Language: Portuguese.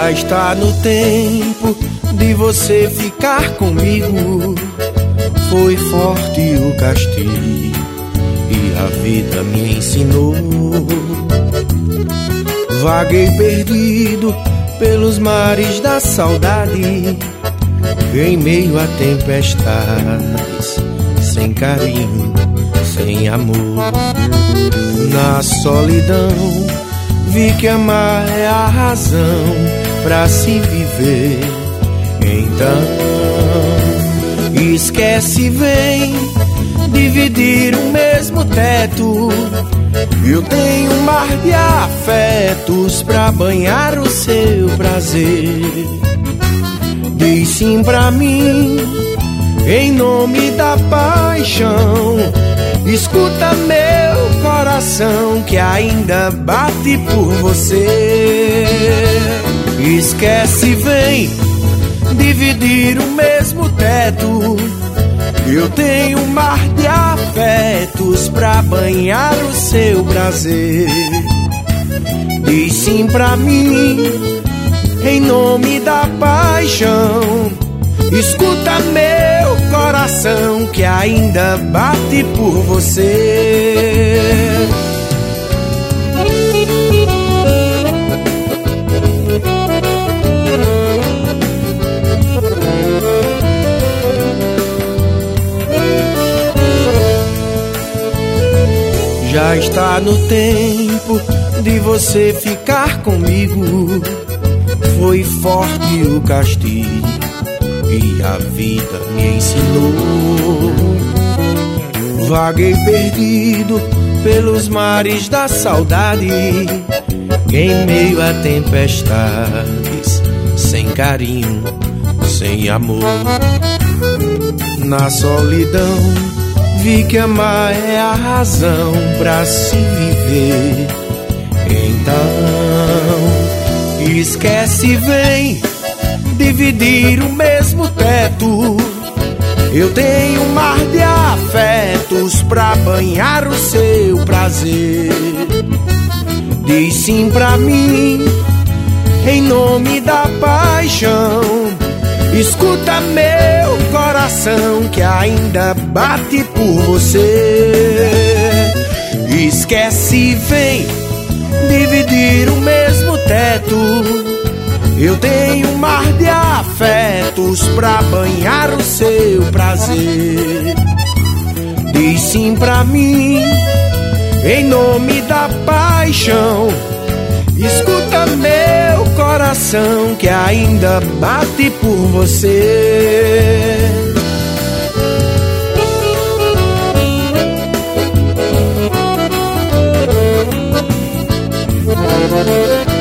Já está no tempo de você ficar comigo. Foi forte o castigo e a vida me ensinou. Vaguei perdido pelos mares da saudade, em meio a tempestades, sem carinho, sem amor. Na solidão vi que amar é a razão pra se viver. Então esquece, vem dividir o mesmo teto. Eu tenho um mar de afetos pra banhar o seu prazer. Diz sim pra mim, em nome da paixão. Escuta meu coração que ainda bate por você. Esquece, vem dividir o mesmo teto. Eu tenho um mar de afetos pra banhar o seu prazer. Diz sim pra mim, em nome da paixão. Escuta meu coração que ainda bate por você. Já está no tempo de você ficar comigo. Foi forte o castigo e a vida me ensinou. Vaguei perdido pelos mares da saudade, em meio a tempestades, sem carinho, sem amor. Na solidão vi que amar é a razão pra se viver. Então esquece, vem dividir o mesmo teto. Eu tenho um mar de afetos pra banhar o seu prazer. Diz sim pra mim, em nome da paixão. Escuta meu coração que ainda bate por você. Esquece, vem dividir o mesmo teto. Eu tenho um mar de afetos pra banhar o seu prazer. Diz sim pra mim, em nome da paixão. Escuta meu coração que ainda bate por você.